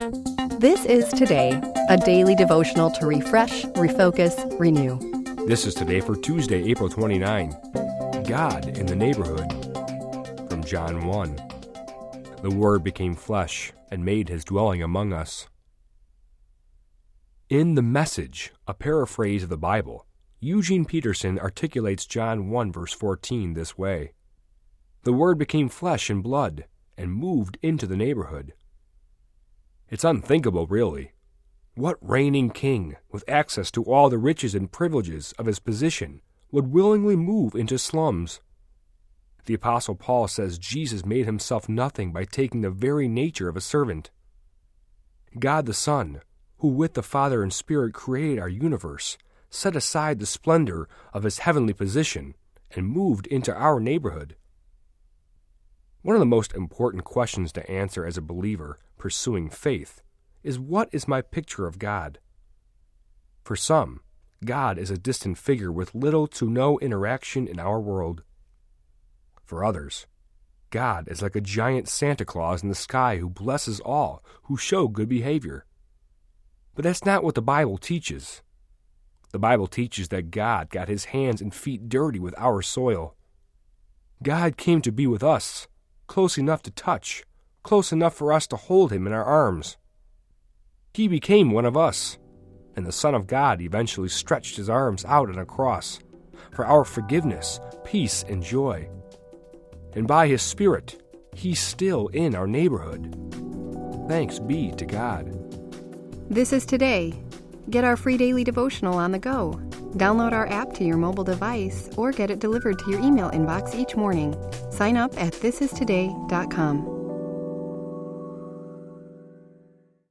This is Today, a daily devotional to refresh, refocus, renew. This is Today for Tuesday, April 29. God in the neighborhood. From John 1. The Word became flesh and made his dwelling among us. In The Message, a paraphrase of the Bible, Eugene Peterson articulates John 1 verse 14 this way. The Word became flesh and blood and moved into the neighborhood. It's unthinkable, really. What reigning king, with access to all the riches and privileges of his position, would willingly move into slums? The Apostle Paul says Jesus made himself nothing by taking the very nature of a servant. God the Son, who with the Father and Spirit created our universe, set aside the splendor of his heavenly position and moved into our neighborhood. One of the most important questions to answer as a believer pursuing faith is, what is my picture of God? For some, God is a distant figure with little to no interaction in our world. For others, God is like a giant Santa Claus in the sky who blesses all who show good behavior. But that's not what the Bible teaches. The Bible teaches that God got his hands and feet dirty with our soil. God came to be with us, close enough to touch, close enough for us to hold him in our arms. He became one of us, and the Son of God eventually stretched his arms out on a cross for our forgiveness, peace, and joy. And by his Spirit, he's still in our neighborhood. Thanks be to God. This is Today. Get our free daily devotional on the go. Download our app to your mobile device or get it delivered to your email inbox each morning. Sign up at thisistoday.com.